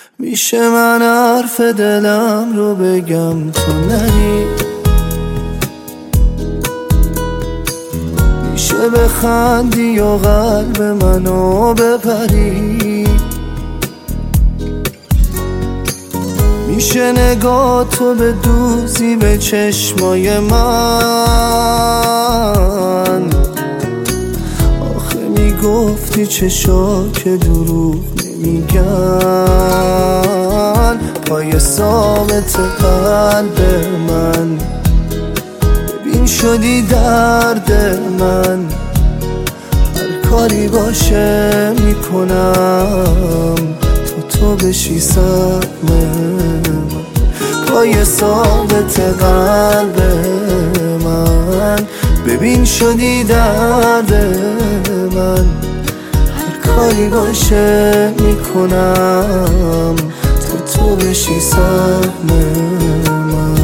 میشه من حرف دلم رو بگم تو نری، میشه بخندی و قلب منو بپری، میشه نگاه تو به دوزی به چشمای من. آخه میگفتی چشا که دروغ نمیگن، پای ثابت قلب من. ببین شدی درد من، هر کاری باشه میکنم تو بشی سهم من. پای ثابت قلب من، ببین شدی درد من، هر کاری باشه میکنم تو بشی سهم من.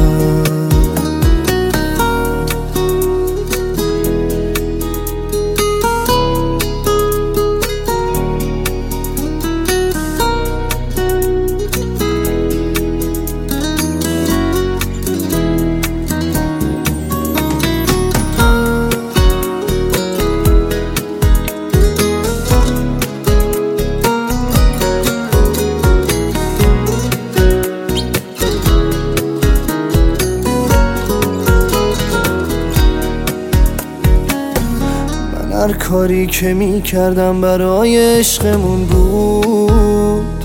هر کاری که میکردم برای عشقمون بود،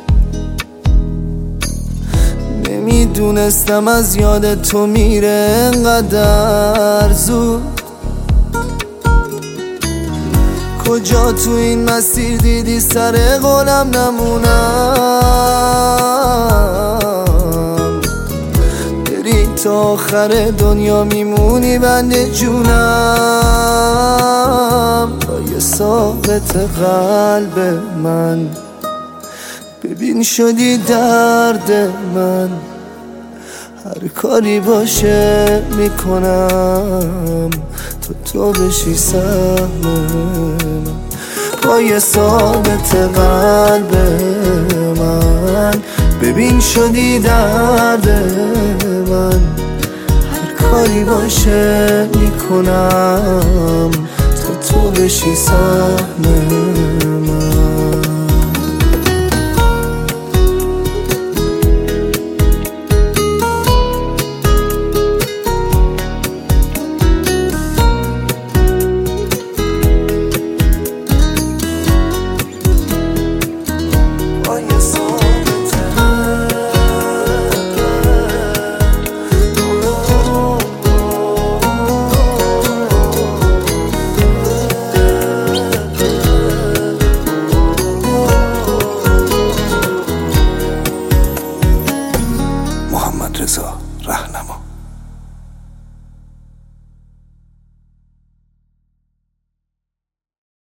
نمیدونستم از یاد تو میره انقدر زود. کجا تو این مسیر دیدی سر قولم نمونم، بری تا آخر دنیا میمونی بند جونم. پای ثابت قلب من، ببین شدی درد من، هر کاری باشه میکنم تو بشی سهم من. پای ثابت قلب من، ببین شدی درد من، هر کاری باشه میکنم تو بشی سهم من. رضا رهنما.